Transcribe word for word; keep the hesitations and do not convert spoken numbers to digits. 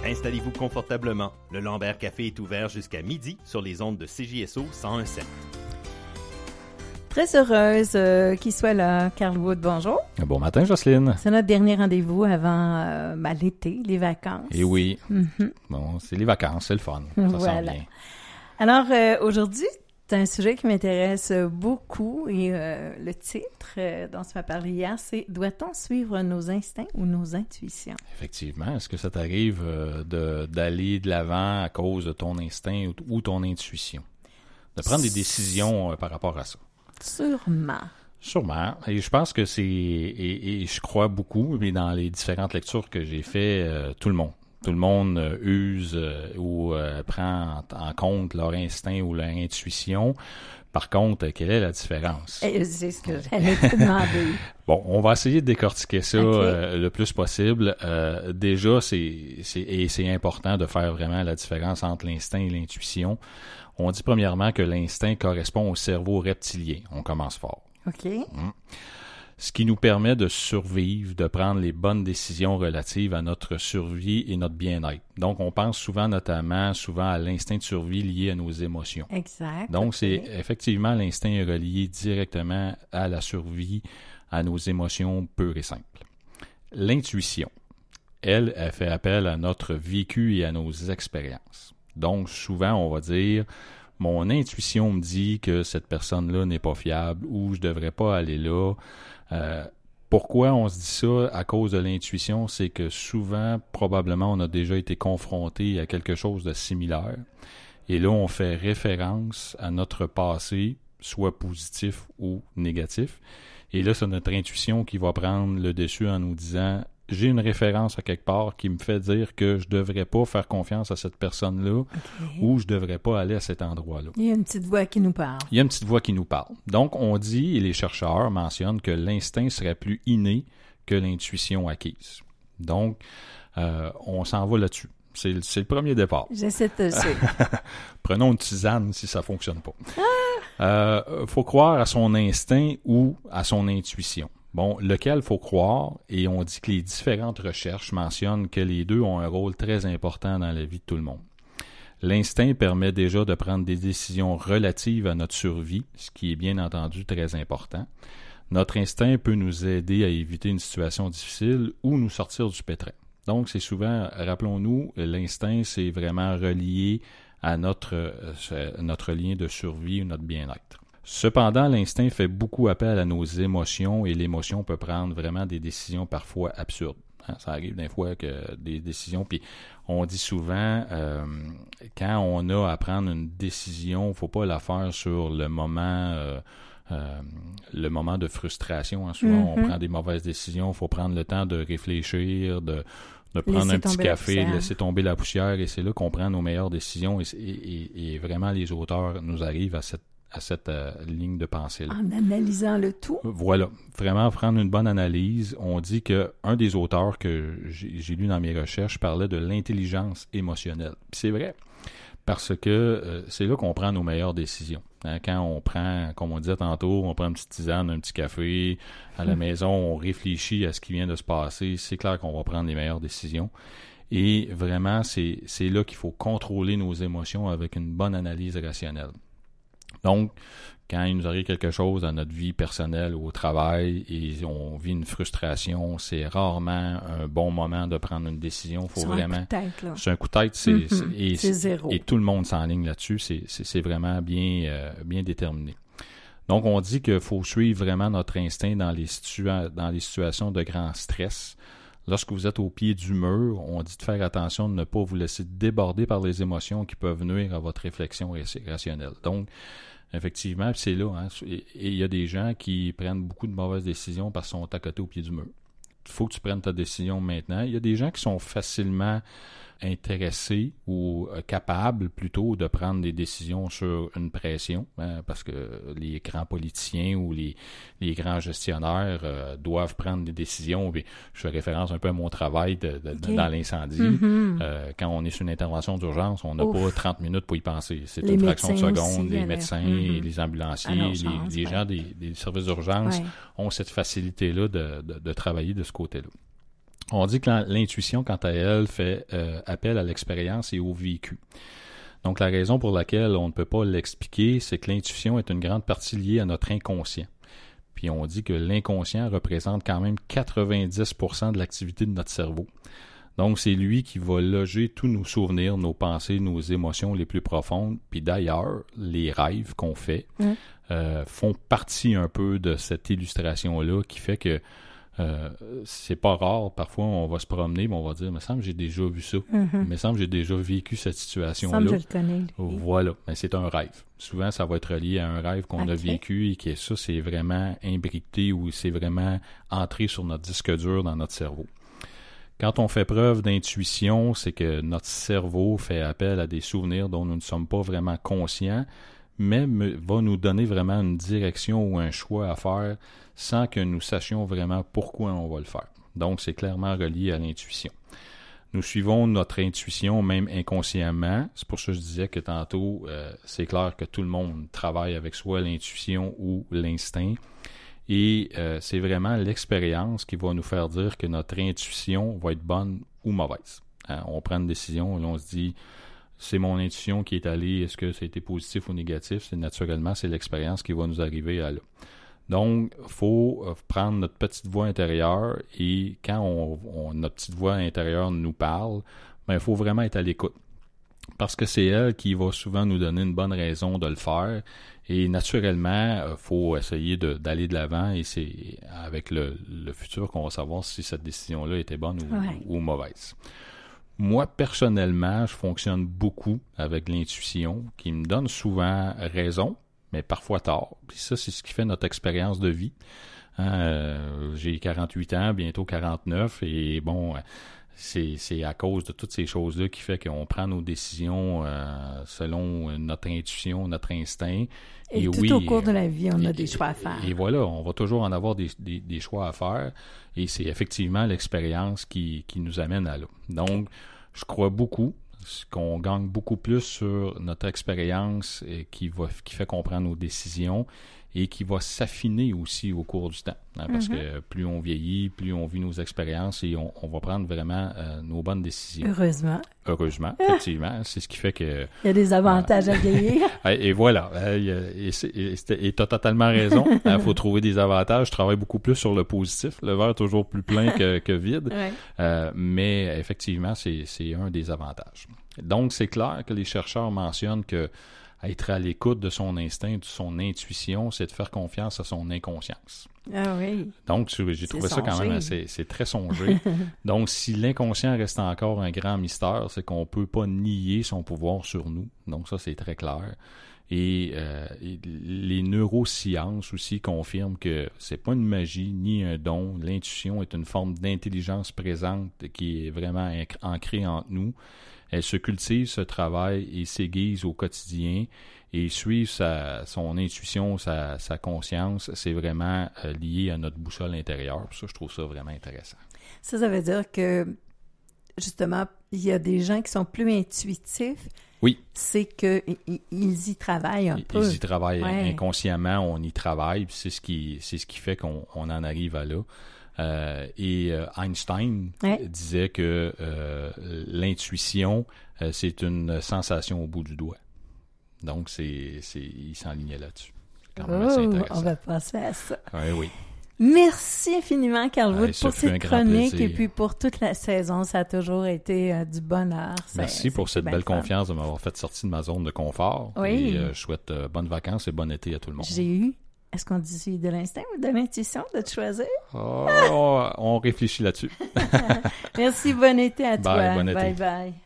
Installez-vous confortablement. Le Lambert Café est ouvert jusqu'à midi sur les ondes de C J S O cent un virgule sept. Très heureuse euh, qu'il soit là. Carl Wood, bonjour. Bon matin, Jocelyne. C'est notre dernier rendez-vous avant euh, ben, l'été, les vacances. Eh oui. Mm-hmm. Bon, c'est les vacances, c'est le fun. Ça voilà. sent bien. Alors, euh, aujourd'hui, c'est un sujet qui m'intéresse beaucoup et euh, le titre euh, dont tu m'as parlé hier, c'est « Doit-on suivre nos instincts ou nos intuitions? » Effectivement. Est-ce que ça t'arrive euh, de, d'aller de l'avant à cause de ton instinct ou, ou ton intuition? De prendre des décisions euh, par rapport à ça? Sûrement. Sûrement. Et je pense que c'est... Et, et je crois beaucoup, mais dans les différentes lectures que j'ai fait, euh, tout le monde. Tout le monde euh, use euh, ou euh, prend en, en compte leur instinct ou leur intuition. Par contre, quelle est la différence? Et c'est ce que j'allais te demander. Bon, on va essayer de décortiquer ça okay. euh, le plus possible. Euh, déjà, c'est, c'est, et c'est important de faire vraiment la différence entre l'instinct et l'intuition. On dit premièrement que l'instinct correspond au cerveau reptilien. On commence fort. OK. Hum. Ce qui nous permet de survivre, de prendre les bonnes décisions relatives à notre survie et notre bien-être. Donc, on pense souvent, notamment, souvent à l'instinct de survie lié à nos émotions. Exact. Donc, okay. c'est effectivement l'instinct est relié directement à la survie, à nos émotions pures et simples. L'intuition, elle, elle fait appel à notre vécu et à nos expériences. Donc, souvent, on va dire... Mon intuition me dit que cette personne-là n'est pas fiable ou je devrais pas aller là. Euh, pourquoi on se dit ça à cause de l'intuition? C'est que souvent, probablement, on a déjà été confronté à quelque chose de similaire. Et là, on fait référence à notre passé, soit positif ou négatif. Et là, c'est notre intuition qui va prendre le dessus en nous disant... J'ai une référence à quelque part qui me fait dire que je devrais pas faire confiance à cette personne-là okay. ou je devrais pas aller à cet endroit-là. Il y a une petite voix qui nous parle. Il y a une petite voix qui nous parle. Donc, on dit, et les chercheurs mentionnent que l'instinct serait plus inné que l'intuition acquise. Donc, euh, on s'en va là-dessus. C'est, c'est le premier départ. J'essaie de te suivre. Prenons une tisane si ça fonctionne pas. Ah! Euh, faut croire à son instinct ou à son intuition. Bon, lequel faut croire, et on dit que les différentes recherches mentionnent que les deux ont un rôle très important dans la vie de tout le monde. L'instinct permet déjà de prendre des décisions relatives à notre survie, ce qui est bien entendu très important. Notre instinct peut nous aider à éviter une situation difficile ou nous sortir du pétrin. Donc, c'est souvent, rappelons-nous, l'instinct, c'est vraiment relié à notre, euh, notre lien de survie ou notre bien-être. Cependant, l'instinct fait beaucoup appel à nos émotions et l'émotion peut prendre vraiment des décisions parfois absurdes. Hein, ça arrive des fois que des décisions, puis on dit souvent, euh, quand on a à prendre une décision, il ne faut pas la faire sur le moment euh, euh, le moment de frustration. Hein. Souvent, mm-hmm. on prend des mauvaises décisions, il faut prendre le temps de réfléchir, de, de prendre laisser un petit café, de laisser tomber la poussière, et c'est là qu'on prend nos meilleures décisions, et, et, et vraiment les auteurs nous arrivent à cette à cette euh, ligne de pensée-là. En analysant le tout. Voilà. Vraiment prendre une bonne analyse. On dit que un des auteurs que j'ai, j'ai lu dans mes recherches parlait de l'intelligence émotionnelle. Puis c'est vrai. Parce que euh, c'est là qu'on prend nos meilleures décisions. Hein, quand on prend, comme on disait tantôt, on prend une petite tisane, un petit café, à la mmh. maison, on réfléchit à ce qui vient de se passer. C'est clair qu'on va prendre les meilleures décisions. Et vraiment, c'est, c'est là qu'il faut contrôler nos émotions avec une bonne analyse rationnelle. Donc, quand il nous arrive quelque chose dans notre vie personnelle ou au travail et on vit une frustration, c'est rarement un bon moment de prendre une décision. Faut c'est vraiment, un coup de tête, là. C'est un coup de tête, c'est, mm-hmm. c'est, et, c'est zéro. Et tout le monde s'enligne là-dessus. C'est, c'est, c'est vraiment bien, euh, bien déterminé. Donc, on dit qu'il faut suivre vraiment notre instinct dans les, situa- dans les situations de grand stress. Lorsque vous êtes au pied du mur, on dit de faire attention de ne pas vous laisser déborder par les émotions qui peuvent nuire à votre réflexion rationnelle. Donc, effectivement, c'est là. Hein, et il y a des gens qui prennent beaucoup de mauvaises décisions parce qu'ils sont à côté au pied du mur. Il faut que tu prennes ta décision maintenant. Il y a des gens qui sont facilement intéressés ou euh, capables plutôt de prendre des décisions sur une pression, hein, parce que les grands politiciens ou les, les grands gestionnaires euh, doivent prendre des décisions. Puis je fais référence un peu à mon travail de, de, okay. de, dans l'incendie. Mm-hmm. Euh, quand on est sur une intervention d'urgence, on n'a pas trente minutes pour y penser. C'est les une fraction de seconde. Aussi, les médecins, mm-hmm. les ambulanciers, les, les gens des, des services d'urgence ouais. ont cette facilité-là de, de, de travailler de ce côté-là. On dit que l'intuition, quant à elle, fait euh, appel à l'expérience et au vécu. Donc, la raison pour laquelle on ne peut pas l'expliquer, c'est que l'intuition est une grande partie liée à notre inconscient. Puis on dit que l'inconscient représente quand même quatre-vingt-dix pour cent de l'activité de notre cerveau. Donc, c'est lui qui va loger tous nos souvenirs, nos pensées, nos émotions les plus profondes. Puis d'ailleurs, les rêves qu'on fait mmh. euh, font partie un peu de cette illustration-là qui fait que Euh, c'est pas rare, parfois on va se promener, mais on va dire, il me semble que j'ai déjà vu ça, mm-hmm. il me semble que j'ai déjà vécu cette situation-là. Il me semble que je le connais. Lui. Voilà, mais c'est un rêve. Souvent, ça va être relié à un rêve qu'on okay. a vécu et que ça, c'est vraiment imbriqué ou c'est vraiment entré sur notre disque dur dans notre cerveau. Quand on fait preuve d'intuition, c'est que notre cerveau fait appel à des souvenirs dont nous ne sommes pas vraiment conscients, mais va nous donner vraiment une direction ou un choix à faire sans que nous sachions vraiment pourquoi on va le faire. Donc, c'est clairement relié à l'intuition. Nous suivons notre intuition, même inconsciemment. C'est pour ça que je disais que tantôt, euh, c'est clair que tout le monde travaille avec soit l'intuition ou l'instinct. Et euh, c'est vraiment l'expérience qui va nous faire dire que notre intuition va être bonne ou mauvaise. Hein, on prend une décision et là, on se dit... C'est mon intuition qui est allée, est-ce que ça a été positif ou négatif? C'est naturellement, c'est l'expérience qui va nous arriver à là. Donc, il faut prendre notre petite voix intérieure et quand on, on, notre petite voix intérieure nous parle, ben, il faut vraiment être à l'écoute. Parce que c'est elle qui va souvent nous donner une bonne raison de le faire. Et naturellement, il faut essayer de, d'aller de l'avant et c'est avec le, le futur qu'on va savoir si cette décision-là était bonne ou, ouais. ou, ou mauvaise. Moi, personnellement, je fonctionne beaucoup avec l'intuition qui me donne souvent raison, mais parfois tort. Puis ça, c'est ce qui fait notre expérience de vie. Hein, euh, j'ai quarante-huit ans, bientôt quarante-neuf, et bon, c'est, c'est à cause de toutes ces choses-là qui fait qu'on prend nos décisions euh, selon notre intuition, notre instinct. Et, et tout oui, au cours de la vie, on a et, des choix à faire. Et, et voilà, on va toujours en avoir des, des, des choix à faire. Et c'est effectivement l'expérience qui, qui nous amène à là. Donc, je crois beaucoup qu'on gagne beaucoup plus sur notre expérience et qui, va, qui fait qu'on prend nos décisions et qui va s'affiner aussi au cours du temps. Hein, parce mm-hmm. que plus on vieillit, plus on vit nos expériences et on, on va prendre vraiment euh, nos bonnes décisions. Heureusement. Heureusement, effectivement. C'est ce qui fait que... Il y a des avantages euh, à vieillir. Et, et voilà. Et tu as totalement raison. Il faut trouver des avantages. Je travaille beaucoup plus sur le positif. Le verre est toujours plus plein que, que vide. Ouais. Euh, mais effectivement, c'est, c'est un des avantages. Donc, c'est clair que les chercheurs mentionnent que être à l'écoute de son instinct, de son intuition, c'est de faire confiance à son inconscience. Ah oui. Donc, j'ai c'est trouvé songé. Ça quand même assez, c'est très songé. Donc, si l'inconscient reste encore un grand mystère, c'est qu'on ne peut pas nier son pouvoir sur nous. Donc, ça, c'est très clair. Et, euh, et les neurosciences aussi confirment que c'est pas une magie ni un don. L'intuition est une forme d'intelligence présente qui est vraiment ancrée entre nous. Elle se cultive, se travaille et s'aiguise au quotidien et suivre sa, son intuition, sa, sa conscience, c'est vraiment euh, lié à notre boussole intérieure. Ça, je trouve ça vraiment intéressant. Ça, ça veut dire que, justement, il y a des gens qui sont plus intuitifs. Oui. C'est qu'ils y travaillent un ils, peu. Ils y travaillent ouais. inconsciemment, on y travaille, puis c'est ce qui, c'est ce qui fait qu'on on en arrive à là. Euh, et euh, Einstein ouais. disait que euh, l'intuition, euh, c'est une sensation au bout du doigt. Donc, c'est, c'est, il s'enlignait là-dessus. C'est quand même oh, assez intéressant. On va passer à ça. Oui, oui. Merci infiniment, Carl Wood, ouais, pour cette chronique et puis pour toute la saison. Ça a toujours été euh, du bonheur. Ça, Merci pour cette belle fun. confiance de m'avoir fait sortir de ma zone de confort. Oui. Et euh, je souhaite euh, bonnes vacances et bon été à tout le monde. J'ai eu... Est-ce qu'on dit de l'instinct ou de l'intuition de te choisir? Oh, on réfléchit là-dessus. Merci, bon été à bye, toi. Bon été. Bye bye.